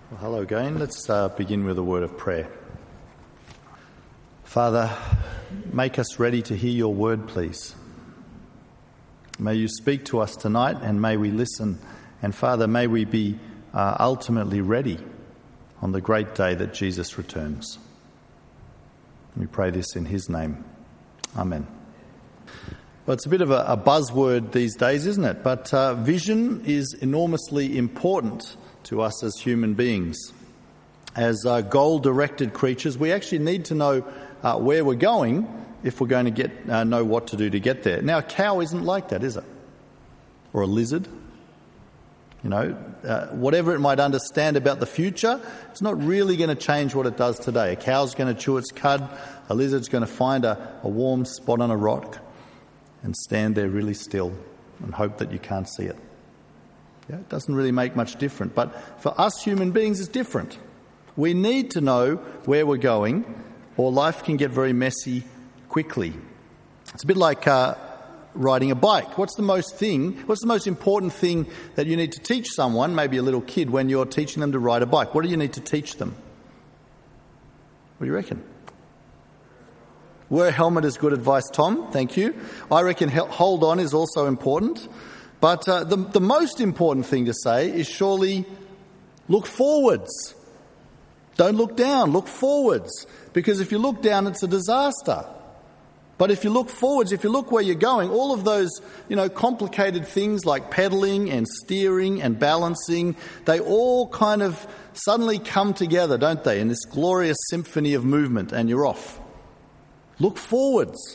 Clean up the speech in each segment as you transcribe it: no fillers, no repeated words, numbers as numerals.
Well, hello again. Let's begin with a word of prayer. Father, make us ready to hear your word, please. May you speak to us tonight and may we listen. And Father, may we be ultimately ready on the great day that Jesus returns. We pray this in his name. Amen. Well, it's a bit of a buzzword these days, isn't it? But vision is enormously important to us as human beings. As goal-directed creatures, we actually need to know where we're going if we're going to know what to do to get there. Now, a cow isn't like that, is it? Or a lizard? You know, whatever it might understand about the future, it's not really going to change what it does today. A cow's going to chew its cud, a lizard's going to find a warm spot on a rock and stand there really still and hope that you can't see it. Yeah, it doesn't really make much difference. But for us human beings, it's different. We need to know where we're going, or life can get very messy quickly. It's a bit like riding a bike. What's the most important thing that you need to teach someone, maybe a little kid, when you're teaching them to ride a bike? What do you need to teach them? What do you reckon? Wear a helmet is good advice, Tom. Thank you. I reckon hold on is also important. But the most important thing to say is surely look forwards. Don't look down, look forwards. Because if you look down, it's a disaster. But if you look forwards, if you look where you're going, all of those, complicated things like pedaling and steering and balancing, they all kind of suddenly come together, don't they, in this glorious symphony of movement, and you're off. Look forwards.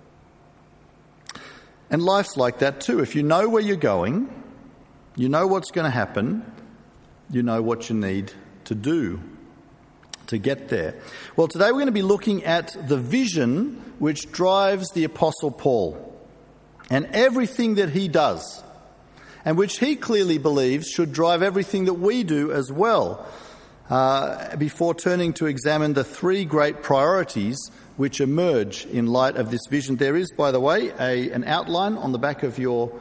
And life's like that too. If you know where you're going, you know what's going to happen, you know what you need to do to get there. Well, today we're going to be looking at the vision which drives the Apostle Paul and everything that he does, and which he clearly believes should drive everything that we do as well, before turning to examine the three great priorities which emerge in light of this vision. There is, by the way, an outline on the back of your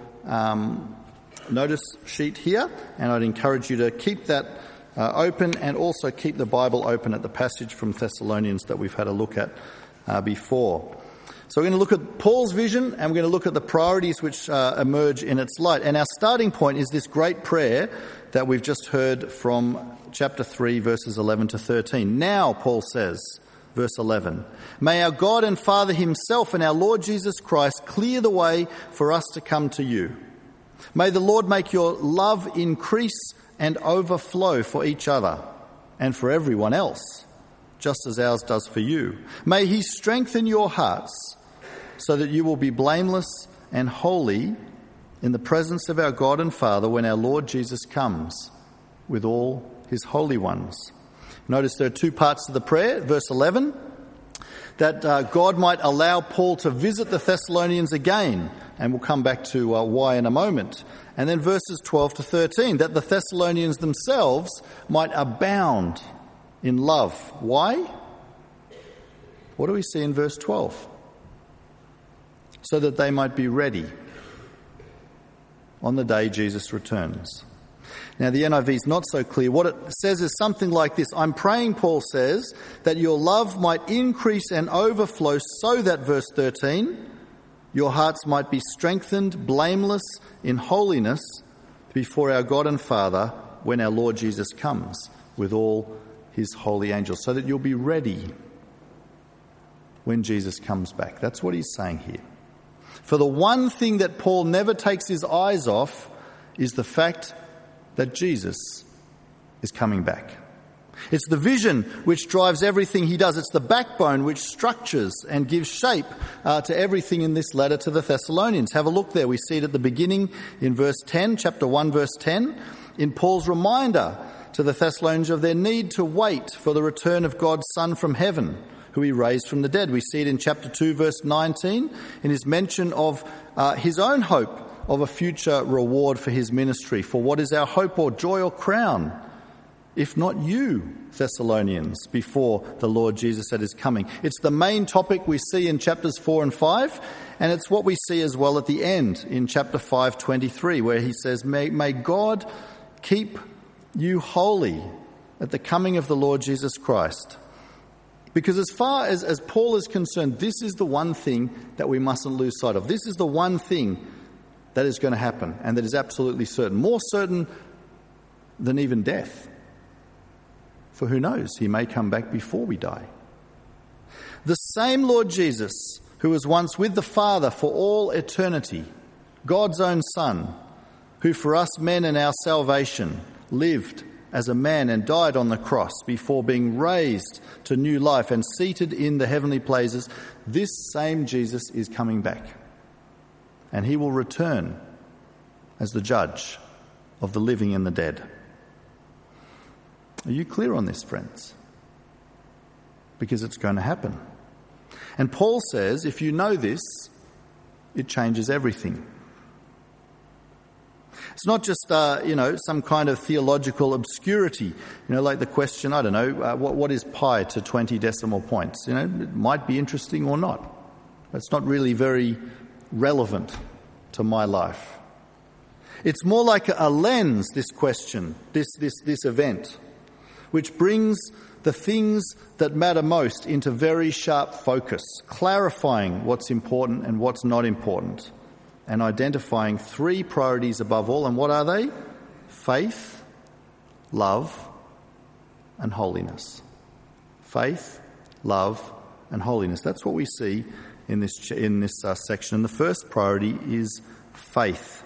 notice sheet here, and I'd encourage you to keep that open and also keep the Bible open at the passage from Thessalonians that we've had a look at before. So we're going to look at Paul's vision and we're going to look at the priorities which emerge in its light. And our starting point is this great prayer that we've just heard from chapter 3, verses 11 to 13. Now, Paul says, verse 11, may our God and Father himself and our Lord Jesus Christ clear the way for us to come to you. May the Lord make your love increase and overflow for each other and for everyone else, just as ours does for you. May he strengthen your hearts so that you will be blameless and holy in the presence of our God and Father when our Lord Jesus comes with all his holy ones. Notice there are two parts to the prayer. Verse 11, that God might allow Paul to visit the Thessalonians again, and we'll come back to why in a moment. And then verses 12 to 13, that the Thessalonians themselves might abound in love. Why? What do we see in verse 12? So that they might be ready on the day Jesus returns. Now, the NIV is not so clear. What it says is something like this. I'm praying, Paul says, that your love might increase and overflow so that, verse 13, your hearts might be strengthened, blameless in holiness before our God and Father when our Lord Jesus comes with all his holy angels, so that you'll be ready when Jesus comes back. That's what he's saying here. For the one thing that Paul never takes his eyes off is the fact that Jesus is coming back. It's the vision which drives everything he does. It's the backbone which structures and gives shape to everything in this letter to the Thessalonians. Have a look there. We see it at the beginning in verse 10, chapter 1, verse 10, in Paul's reminder to the Thessalonians of their need to wait for the return of God's Son from heaven, who he raised from the dead. We see it in chapter 2, verse 19, in his mention of his own hope of a future reward for his ministry. For what is our hope or joy or crown, if not you, Thessalonians, before the Lord Jesus at his coming? It's the main topic we see in chapters 4 and 5, and it's what we see as well at the end in chapter 5:23, where he says, May God keep you holy at the coming of the Lord Jesus Christ. Because as far as Paul is concerned, this is the one thing that we mustn't lose sight of. This is the one thing that is going to happen and that is absolutely certain. More certain than even death. For who knows, he may come back before we die. The same Lord Jesus, who was once with the Father for all eternity, God's own Son, who for us men and our salvation lived as a man and died on the cross before being raised to new life and seated in the heavenly places, this same Jesus is coming back. And he will return as the judge of the living and the dead. Are you clear on this, friends? Because it's going to happen. And Paul says, if you know this, it changes everything. It's not just, some kind of theological obscurity. Like the question, I don't know, what is pi to 20 decimal points? It might be interesting or not. It's not really very relevant to my life. It's more like a lens, this question, this event, which brings the things that matter most into very sharp focus, clarifying what's important and what's not important, and identifying three priorities above all. And what are they? Faith, love, and holiness. Faith, love, and holiness. That's what we see in this section. And the first priority is faith.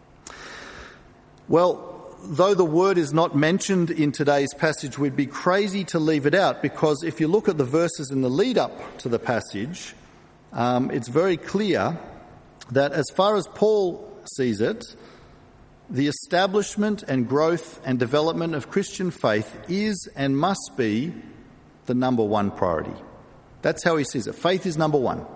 Well, though the word is not mentioned in today's passage, we'd be crazy to leave it out, because if you look at the verses in the lead up to the passage, it's very clear that as far as Paul sees it, the establishment and growth and development of Christian faith is and must be the number one priority. That's how he sees it. Faith is number one.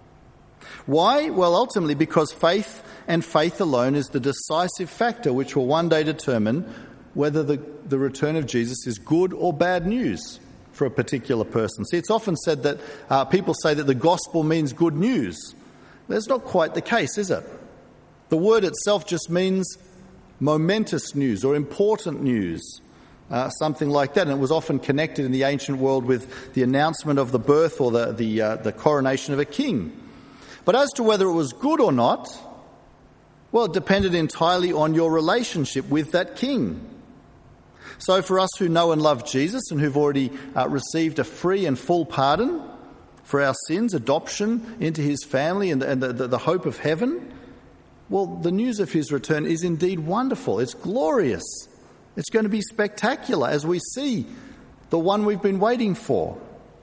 Why? Well, ultimately because faith and faith alone is the decisive factor which will one day determine whether the return of Jesus is good or bad news for a particular person. See, it's often said that people say that the gospel means good news. That's not quite the case, is it? The word itself just means momentous news or important news, something like that. And it was often connected in the ancient world with the announcement of the birth or the coronation of a king. But as to whether it was good or not, well, it depended entirely on your relationship with that king. So for us who know and love Jesus and who've already received a free and full pardon for our sins, adoption into his family and the hope of heaven, well, the news of his return is indeed wonderful. It's glorious. It's going to be spectacular as we see the one we've been waiting for.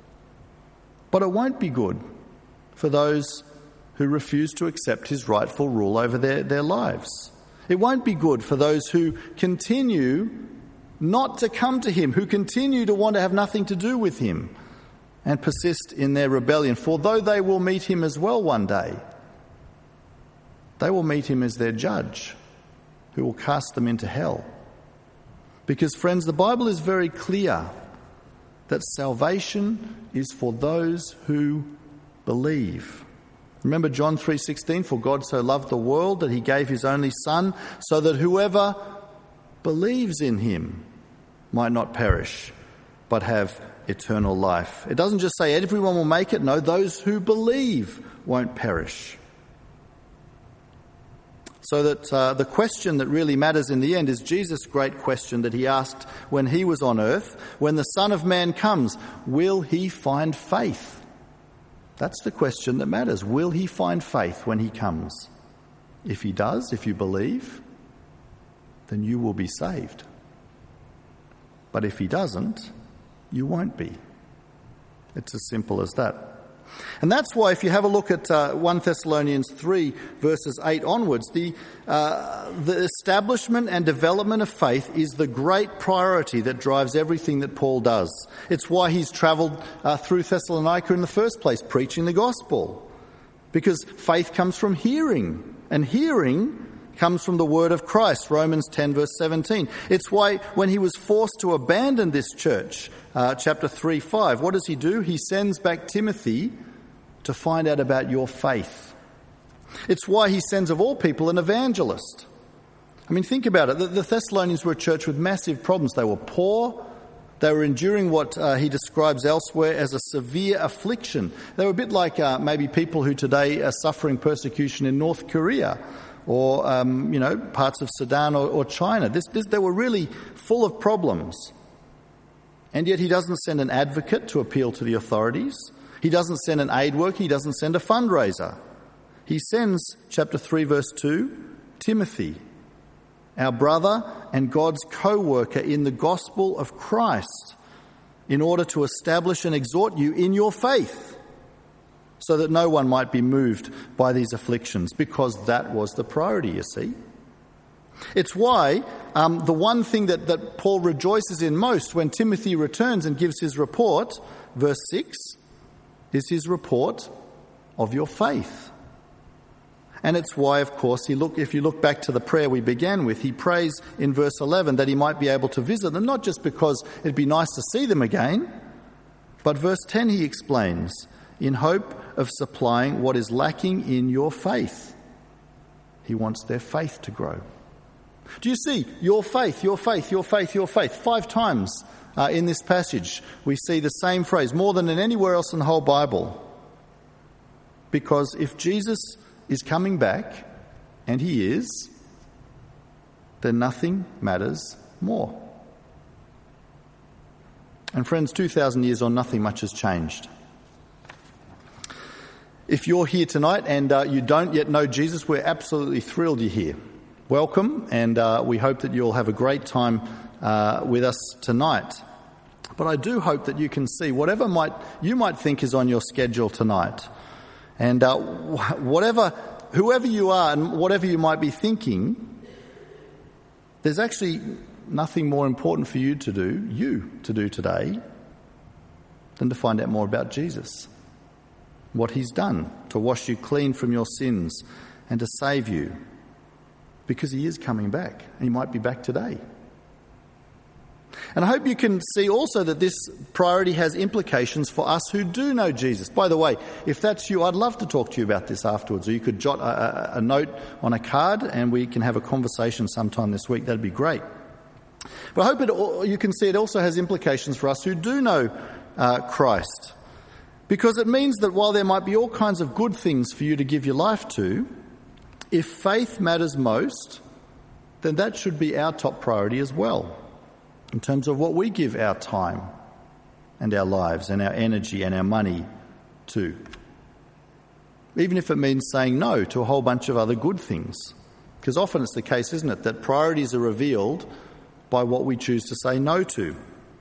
But it won't be good for those who refuse to accept his rightful rule over their lives. It won't be good for those who continue not to come to him, who continue to want to have nothing to do with him and persist in their rebellion. For though they will meet him as well one day, they will meet him as their judge, who will cast them into hell. Because, friends, the Bible is very clear that salvation is for those who believe. Remember John 3:16, for God so loved the world that he gave his only Son, so that whoever believes in him might not perish, but have eternal life. It doesn't just say everyone will make it. No, those who believe won't perish. So that the question that really matters in the end is Jesus' great question that he asked when he was on earth. When the Son of Man comes, will he find faith? That's the question that matters. Will he find faith when he comes? If he does, if you believe, then you will be saved. But if he doesn't, you won't be. It's as simple as that. And that's why if you have a look at 1 Thessalonians 3 verses 8 onwards, the establishment and development of faith is the great priority that drives everything that Paul does. It's why he's travelled through Thessalonica in the first place, preaching the gospel. Because faith comes from hearing, and hearing comes from the word of Christ, Romans 10 verse 17. It's why when he was forced to abandon this church, chapter 3:5, what does he do? He sends back Timothy to find out about your faith. It's why he sends, of all people, an evangelist. I mean, think about it. The Thessalonians were a church with massive problems. They were poor, They were enduring what he describes elsewhere as a severe affliction. They were a bit like maybe people who today are suffering persecution in North Korea or, parts of Sudan or China. They were really full of problems. And yet he doesn't send an advocate to appeal to the authorities. He doesn't send an aid worker. He doesn't send a fundraiser. He sends, chapter 3, verse 2, Timothy, our brother and God's co-worker in the gospel of Christ, in order to establish and exhort you in your faith, so that no one might be moved by these afflictions, because that was the priority, you see. It's why the one thing that Paul rejoices in most when Timothy returns and gives his report, verse 6, is his report of your faith. And it's why, of course, if you look back to the prayer we began with, he prays in verse 11 that he might be able to visit them, not just because it'd be nice to see them again, but verse 10 he explains, in hope of supplying what is lacking in your faith. He wants their faith to grow. Do you see? Your faith, your faith, your faith, your faith. 5 times in this passage we see the same phrase, more than in anywhere else in the whole Bible. Because if Jesus is coming back, and he is, then nothing matters more. And friends, 2,000 years on, nothing much has changed. If you're here tonight and you don't yet know Jesus, we're absolutely thrilled you're here. Welcome, and we hope that you'll have a great time with us tonight. But I do hope that you can see whatever you might think is on your schedule tonight, and whoever you are and whatever you might be thinking, there's actually nothing more important for you to do today than to find out more about Jesus, what he's done to wash you clean from your sins and to save you, because he is coming back, and he might be back today. And I hope you can see also that this priority has implications for us who do know Jesus. By the way, if that's you, I'd love to talk to you about this afterwards, or you could jot a note on a card and we can have a conversation sometime this week. That'd be great. But I hope you can see it also has implications for us who do know Christ, because it means that while there might be all kinds of good things for you to give your life to, if faith matters most, then that should be our top priority as well, in terms of what we give our time and our lives and our energy and our money to. Even if it means saying no to a whole bunch of other good things. Because often it's the case, isn't it, that priorities are revealed by what we choose to say no to.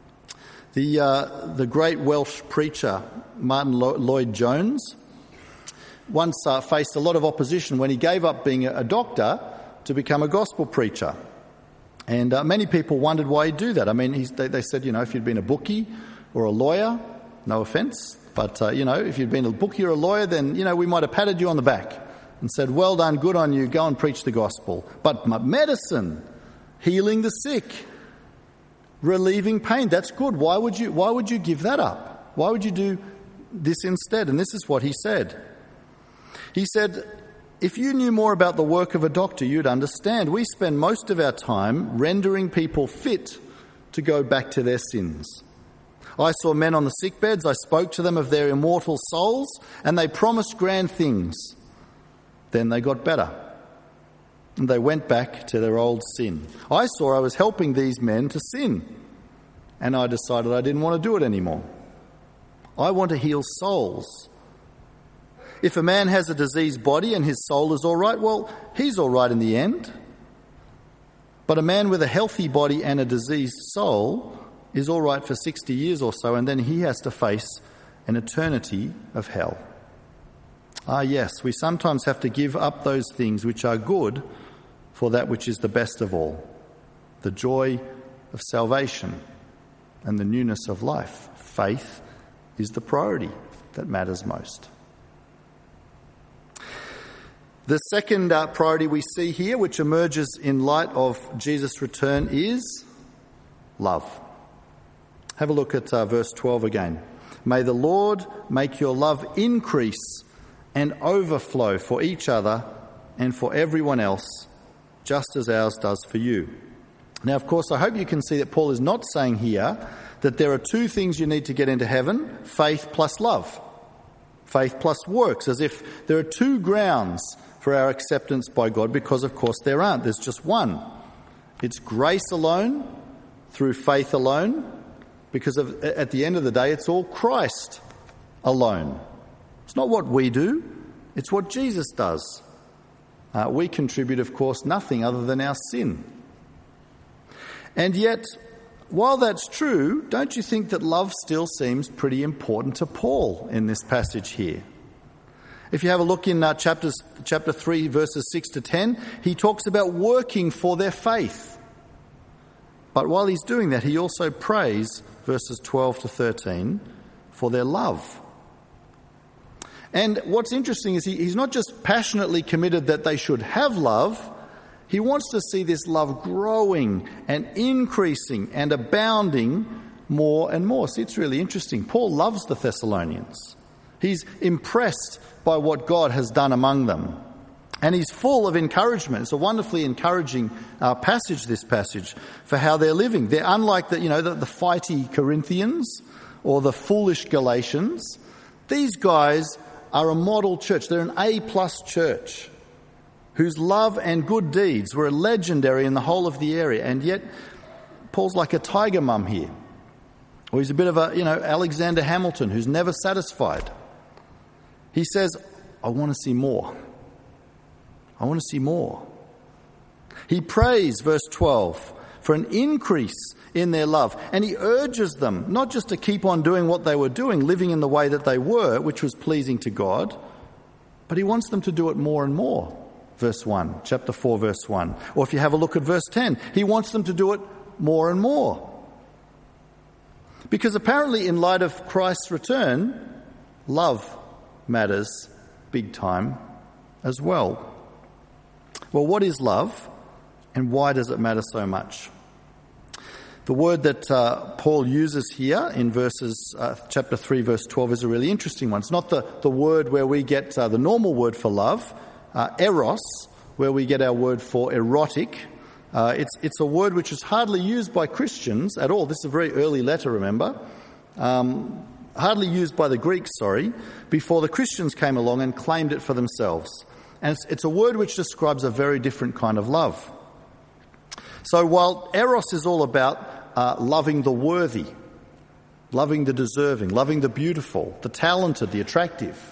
The great Welsh preacher, Martin Lloyd-Jones, once faced a lot of opposition when he gave up being a doctor to become a gospel preacher. And many people wondered why he'd do that. I mean, they said, if you'd been a bookie or a lawyer, no offence, but, if you'd been a bookie or a lawyer, then, we might have patted you on the back and said, well done, good on you, go and preach the gospel. But medicine, healing the sick, relieving pain, that's good. Why would you give that up? Why would you do this instead? And this is what he said. He said, if you knew more about the work of a doctor, you'd understand. We spend most of our time rendering people fit to go back to their sins. I saw men on the sick beds. I spoke to them of their immortal souls, and they promised grand things. Then they got better, and they went back to their old sin. I was helping these men to sin, and I decided I didn't want to do it anymore. I want to heal souls. If a man has a diseased body and his soul is all right, well, he's all right in the end. But a man with a healthy body and a diseased soul is all right for 60 years or so, and then he has to face an eternity of hell. Yes, we sometimes have to give up those things which are good for that which is the best of all, the joy of salvation and the newness of life. Faith is the priority that matters most. The second priority we see here, which emerges in light of Jesus' return, is love. Have a look at verse 12 again. May the Lord make your love increase and overflow for each other and for everyone else, just as ours does for you. Now, of course, I hope you can see that Paul is not saying here that there are two things you need to get into heaven: faith plus love, faith plus works, as if there are two grounds for our acceptance by God, because of course there aren't. There's just one. It's grace alone, through faith alone, because at the end of the day it's all Christ alone. It's not what we do, it's what Jesus does. We contribute, of course, nothing other than our sin. And yet, while that's true, don't you think that love still seems pretty important to Paul in this passage here? If you have a look in chapter 3, verses 6 to 10, he talks about working for their faith. But while he's doing that, he also prays, verses 12 to 13, for their love. And what's interesting is he's not just passionately committed that they should have love, he wants to see this love growing and increasing and abounding more and more. See, it's really interesting. Paul loves the Thessalonians. He's impressed by what God has done among them. And he's full of encouragement. It's a wonderfully encouraging passage, this passage, for how they're living. They're unlike the fighty Corinthians or the foolish Galatians. These guys are a model church. They're an A-plus church whose love and good deeds were legendary in the whole of the area. And yet, Paul's like a tiger mum here. Or he's a bit of Alexander Hamilton, who's never satisfied. He says, I want to see more. I want to see more. He prays, verse 12, for an increase in their love. And he urges them not just to keep on doing what they were doing, living in the way that they were, which was pleasing to God, but he wants them to do it more and more. Verse 1, chapter 4, verse 1. Or if you have a look at verse 10, he wants them to do it more and more. Because apparently, in light of Christ's return, love matters big time as well. Well, what is love, and why does it matter so much? The word that Paul uses here in chapter 3, verse 12 is a really interesting one. It's not the word where we get the normal word for love, eros, where we get our word for erotic. It's a word which is hardly used by Christians at all. This is a very early letter, remember. Hardly used by the Greeks, before the Christians came along and claimed it for themselves. And it's a word which describes a very different kind of love. So while eros is all about loving the worthy, loving the deserving, loving the beautiful, the talented, the attractive,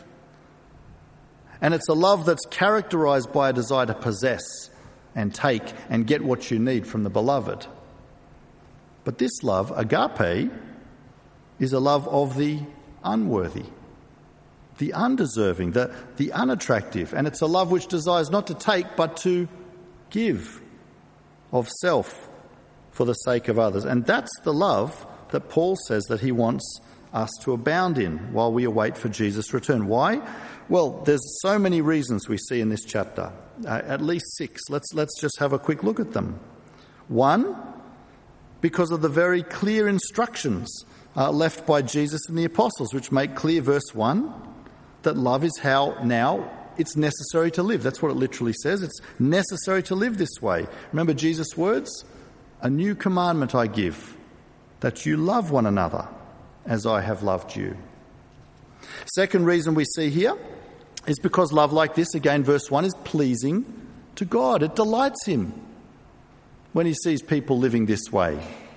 and it's a love that's characterised by a desire to possess and take and get what you need from the beloved. But this love, agape, is a love of the unworthy, the undeserving, the unattractive. And it's a love which desires not to take but to give of self for the sake of others. And that's the love that Paul says that he wants us to abound in while we await for Jesus' return. Why? Well, there's so many reasons we see in this chapter, at least 6. Let's just have a quick look at them. 1, because of the very clear instructions left by Jesus and the apostles, which make clear, verse 1, that love is how now it's necessary to live. That's what it literally says. It's necessary to live this way. Remember Jesus' words? A new commandment I give, that you love one another as I have loved you. Second reason we see here is because love like this, again, verse 1, is pleasing to God. It delights him when he sees people living this way.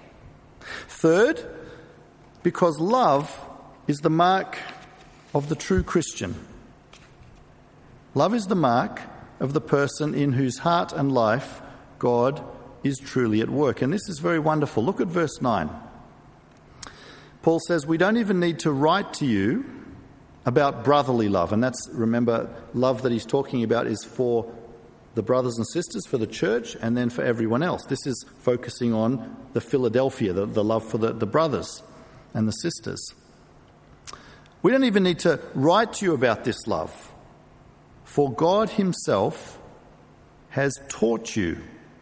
Third, because love is the mark of the true Christian. Love is the mark of the person in whose heart and life God is truly at work. And this is very wonderful. Look at verse 9. Paul says, we don't even need to write to you about brotherly love. And that's, remember, love that he's talking about is for the brothers and sisters, for the church, and then for everyone else. This is focusing on the Philadelphia, the love for the brothers and the sisters. We don't even need to write to you about this love, for God himself has taught you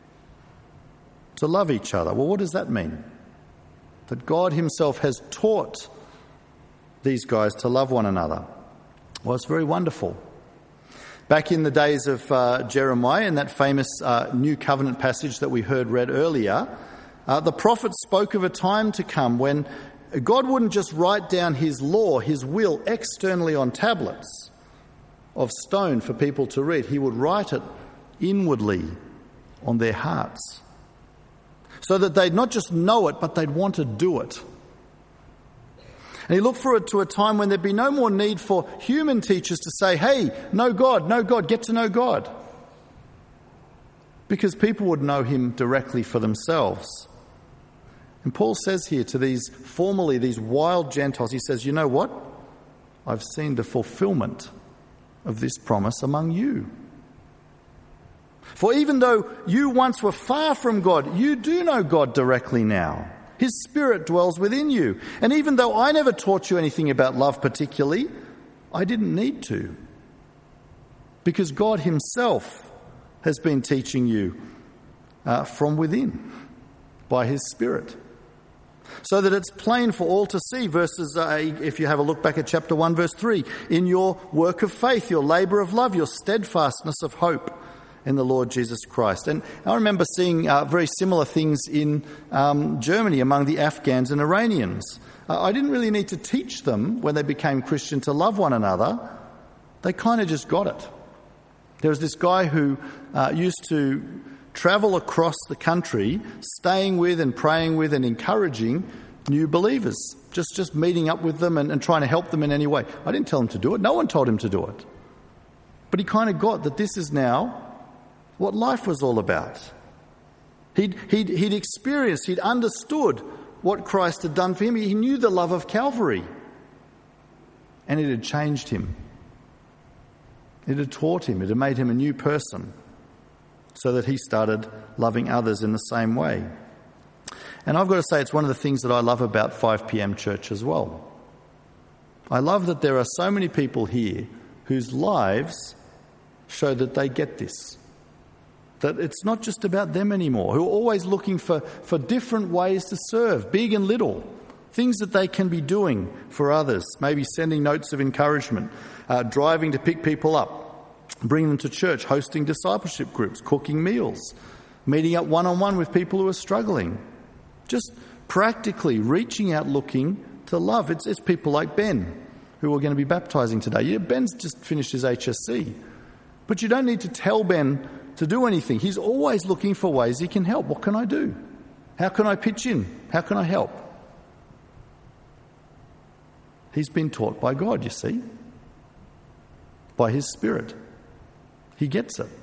to love each other. Well, what does that mean? That God himself has taught these guys to love one another. Well, it's very wonderful. Back in the days of Jeremiah, in that famous New Covenant passage that we heard read earlier, The prophet spoke of a time to come when God wouldn't just write down his law, his will, externally on tablets of stone for people to read. He would write it inwardly on their hearts so that they'd not just know it, but they'd want to do it. And he looked forward to a time when there'd be no more need for human teachers to say, hey, know God, get to know God. Because people would know him directly for themselves. And Paul says here to these wild Gentiles, he says, you know what? I've seen the fulfillment of this promise among you. For even though you once were far from God, you do know God directly now. His Spirit dwells within you. And even though I never taught you anything about love particularly, I didn't need to. Because God himself has been teaching you from within by his Spirit. So that it's plain for all to see, if you have a look back at chapter 1, verse 3, in your work of faith, your labour of love, your steadfastness of hope in the Lord Jesus Christ. And I remember seeing very similar things in Germany among the Afghans and Iranians. I didn't really need to teach them when they became Christian to love one another. They kind of just got it. There was this guy who used to travel across the country, staying with and praying with and encouraging new believers, just meeting up with them and trying to help them in any way. I didn't tell him to do it. No one told him to do it. But he kind of got that this is now what life was all about. He'd experienced, he'd understood what Christ had done for him. He knew the love of Calvary. And it had changed him. It had taught him. It had made him a new person, so that he started loving others in the same way. And I've got to say, it's one of the things that I love about 5pm Church as well. I love that there are so many people here whose lives show that they get this. That it's not just about them anymore, who are always looking for different ways to serve, big and little, things that they can be doing for others, maybe sending notes of encouragement, driving to pick people up, bringing them to church, hosting discipleship groups, cooking meals, meeting up one-on-one with people who are struggling, just practically reaching out looking to love. It's people like Ben, who are going to be baptising today. Yeah, Ben's just finished his HSC. But you don't need to tell Ben to do anything. He's always looking for ways he can help. What can I do? How can I pitch in? How can I help? He's been taught by God, you see, by his Spirit. He gets it.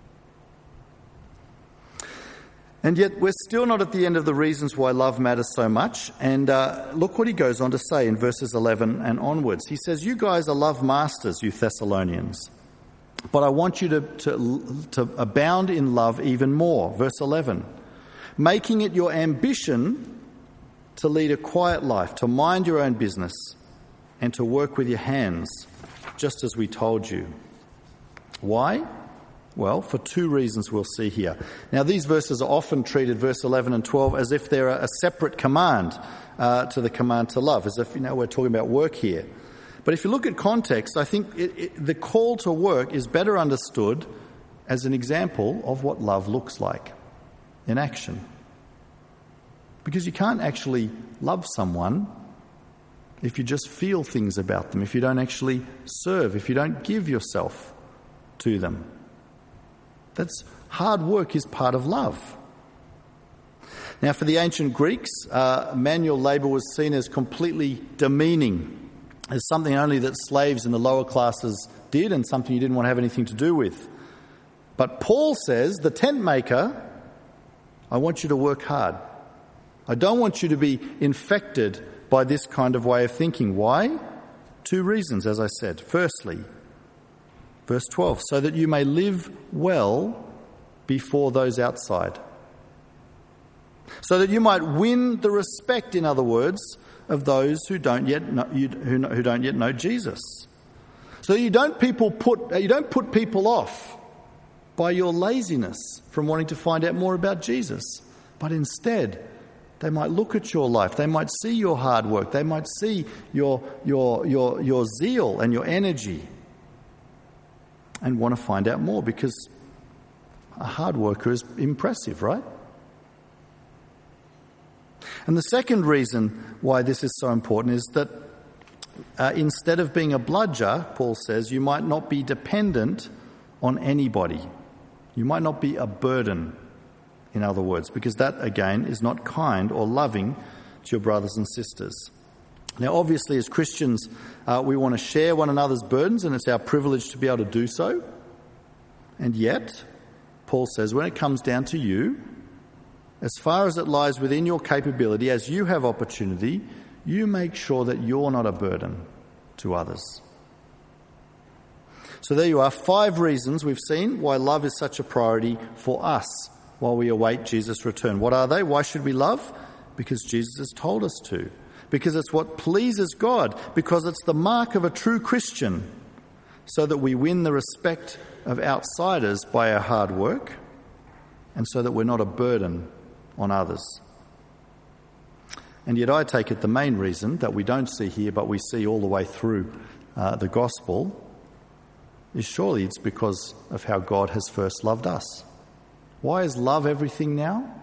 And yet we're still not at the end of the reasons why love matters so much. And look what he goes on to say in verses 11 and onwards. He says, you guys are love masters, you Thessalonians. But I want you to abound in love even more. Verse 11. Making it your ambition to lead a quiet life, to mind your own business, and to work with your hands, just as we told you. Why? Well, for two reasons we'll see here. Now, these verses are often treated, verse 11 and 12, as if they're a separate command to the command to love, as if, we're talking about work here. But if you look at context, I think the call to work is better understood as an example of what love looks like in action. Because you can't actually love someone if you just feel things about them, if you don't actually serve, if you don't give yourself to them. That's hard work is part of love. Now, for the ancient Greeks, manual labour was seen as completely demeaning, as something only that slaves in the lower classes did and something you didn't want to have anything to do with. But Paul says, the tent maker, I want you to work hard. I don't want you to be infected by this kind of way of thinking. Why? Two reasons, as I said. Firstly, verse 12, so that you may live well before those outside. So that you might win the respect, in other words, of those who don't yet know Jesus. So you don't put people off by your laziness from wanting to find out more about Jesus, but instead they might look at your life, they might see your hard work, they might see your zeal and your energy and want to find out more, because a hard worker is impressive, right? And the second reason why this is so important is that instead of being a bludger, Paul says, you might not be dependent on anybody. You might not be a burden, in other words, because that, again, is not kind or loving to your brothers and sisters. Now, obviously, as Christians, we want to share one another's burdens, and it's our privilege to be able to do so. And yet, Paul says, when it comes down to you, as far as it lies within your capability, as you have opportunity, you make sure that you're not a burden to others. So there you are, 5 reasons we've seen why love is such a priority for us while we await Jesus' return. What are they? Why should we love? Because Jesus has told us to. Because it's what pleases God. Because it's the mark of a true Christian. So that we win the respect of outsiders by our hard work. And so that we're not a burden on others. And yet I take it the main reason that we don't see here, but we see all the way through the gospel, is surely it's because of how God has first loved us. Why is love everything now?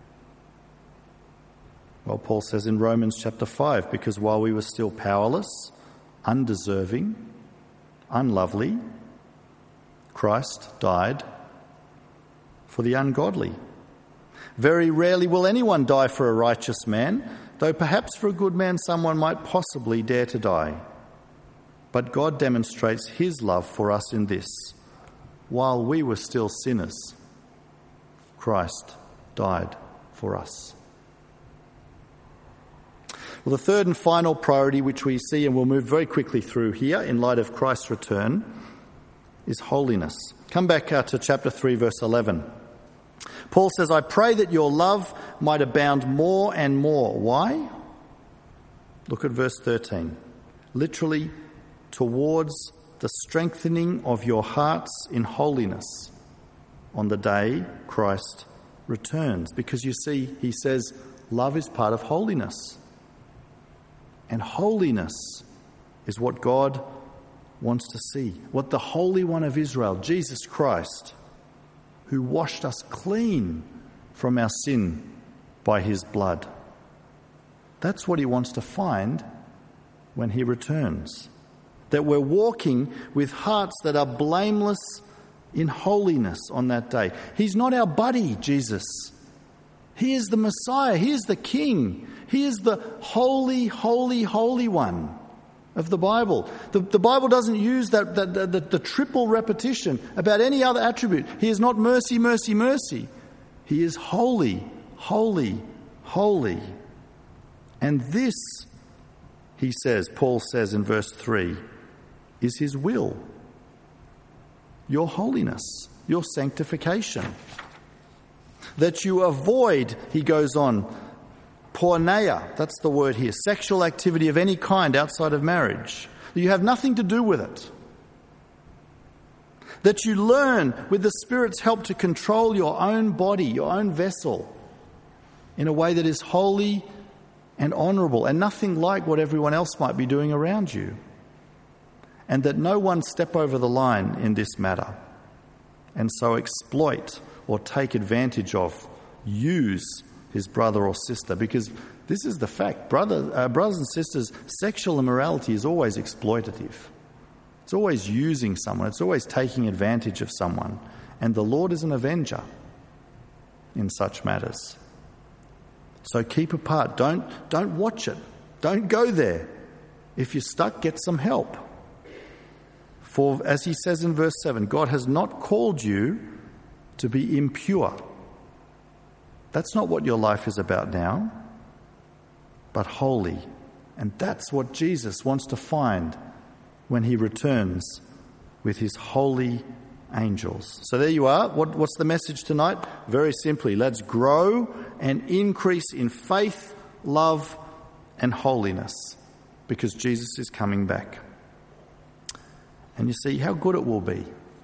Well, Paul says in Romans chapter 5, because while we were still powerless, undeserving, unlovely, Christ died for the ungodly. Very rarely will anyone die for a righteous man, though perhaps for a good man someone might possibly dare to die. But God demonstrates his love for us in this: while we were still sinners, Christ died for us. Well, the third and final priority which we see, and we'll move very quickly through here in light of Christ's return, is holiness. Come back to chapter 3, verse 11. Paul says, I pray that your love might abound more and more. Why? Look at verse 13. Literally, towards the strengthening of your hearts in holiness on the day Christ returns. Because you see, he says, love is part of holiness. And holiness is what God wants to see. What the Holy One of Israel, Jesus Christ, who washed us clean from our sin by his blood. That's what he wants to find when he returns. That we're walking with hearts that are blameless in holiness on that day. He's not our buddy, Jesus. He is the Messiah. He is the King. He is the holy, holy, holy one of the Bible. The Bible doesn't use the triple repetition about any other attribute. He is not mercy, mercy, mercy. He is holy, holy, holy. And this, he says, Paul says in verse 3, is his will. Your holiness, your sanctification. That you avoid, he goes on, porneia, that's the word here, sexual activity of any kind outside of marriage. You have nothing to do with it. That you learn with the Spirit's help to control your own body, your own vessel, in a way that is holy and honourable and nothing like what everyone else might be doing around you. And that no one step over the line in this matter and so exploit or take advantage of, use his brother or sister, because this is the fact. Brothers and sisters, sexual immorality is always exploitative. It's always using someone. It's always taking advantage of someone. And the Lord is an avenger in such matters. So keep apart. Don't watch it. Don't go there. If you're stuck, get some help. For, as he says in verse 7, God has not called you to be impure. That's not what your life is about now, but holy. And that's what Jesus wants to find when he returns with his holy angels. So there you are. What's the message tonight? Very simply, let's grow and increase in faith, love, and holiness, because Jesus is coming back. And you see how good it will be.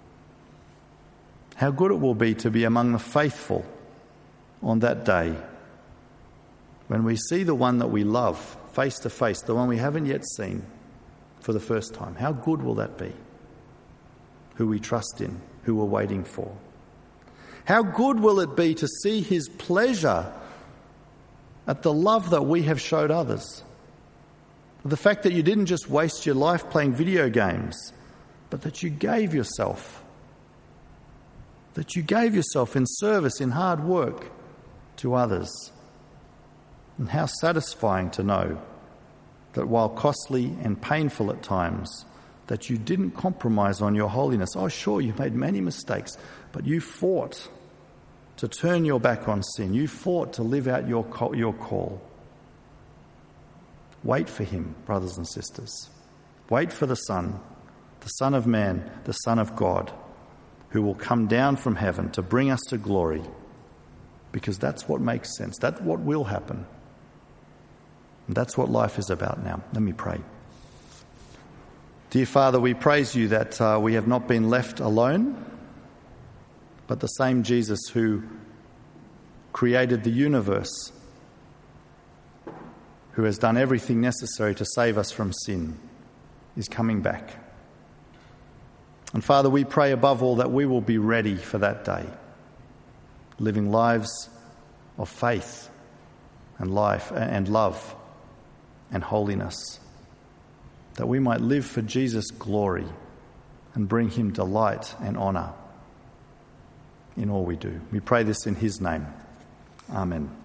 How good it will be to be among the faithful on that day when we see the one that we love face to face, the one we haven't yet seen for the first time. How good will that be? Who we trust in, who we're waiting for. How good will it be to see his pleasure at the love that we have showed others. The fact that you didn't just waste your life playing video games, but that you gave yourself. That you gave yourself in service, in hard work to others. And how satisfying to know that while costly and painful at times, that you didn't compromise on your holiness. Oh, sure, you made many mistakes, but you fought to turn your back on sin. You fought to live out your call. Wait for him, brothers and sisters. Wait for the Son of Man, the Son of God, who will come down from heaven to bring us to glory, because that's what makes sense. That's what will happen. And that's what life is about now. Let me pray. Dear Father, we praise you that we have not been left alone, but the same Jesus who created the universe, who has done everything necessary to save us from sin, is coming back. And Father, we pray above all that we will be ready for that day, living lives of faith and life and love and holiness, that we might live for Jesus' glory and bring him delight and honour in all we do. We pray this in his name. Amen.